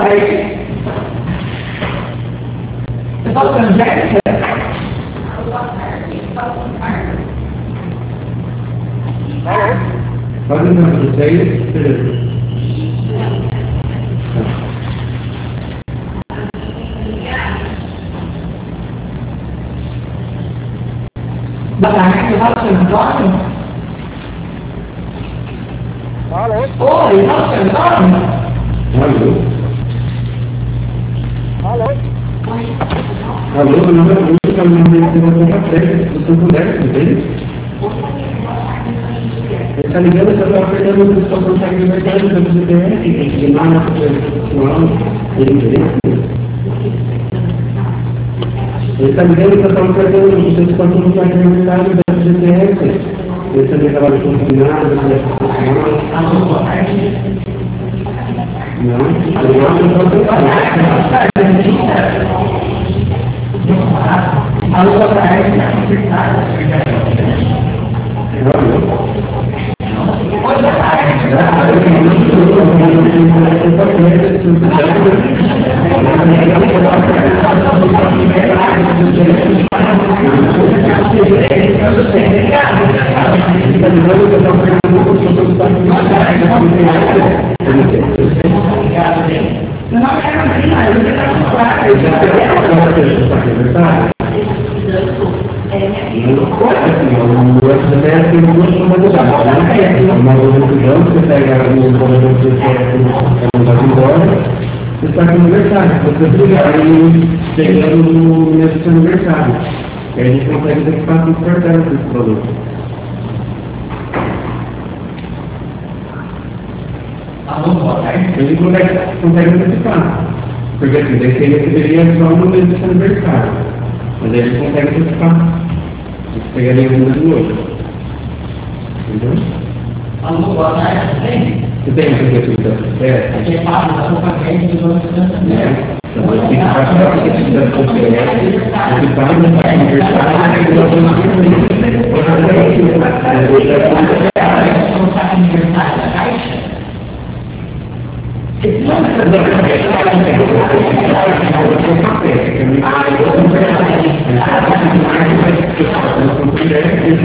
aí. Você fala com a Angélica? Pode não, vocês, beleza. Boa tarde, fala com o seu Antônio? Alô? Oi, fala com o seu Antônio? Alô? Alô? Alô, meu nome é Augusto, meu nome é Senador Patrick, do Santo André, entende? Ele está ligando, você está apertando o pessoal que consegue libertar do CPF, tem que ir lá na pessoal, ele interesse. Ele está ligando, você está apertando o pessoal que consegue libertar do CPF. Ele também trabalha com combinado, ele é profissional. Não, ele é profissional. Alô, boa tarde. Meu nome é Carolina, eu vou você pega o corredor que você vai embora, você está com aniversário, você ligar e chegando no mês do seu aniversário. E aí a gente consegue antecipar tudo cartão desse produto. Alô, boa tarde. A gente consegue antecipar. Porque assim, daí você receberia só no mês do seu aniversário. Mas aí a gente consegue antecipar. Você pegaria um do outro. Entendeu? Alô, boa tarde, tudo bem? Você tem essa questão do CPF? Aqui é Pablo, da Copa Verde, do Banco Santander. Então, você tem que passar essa questão do CPF, você paga no aniversário, e você não Colocar aniversário da Caixa? Esse nome é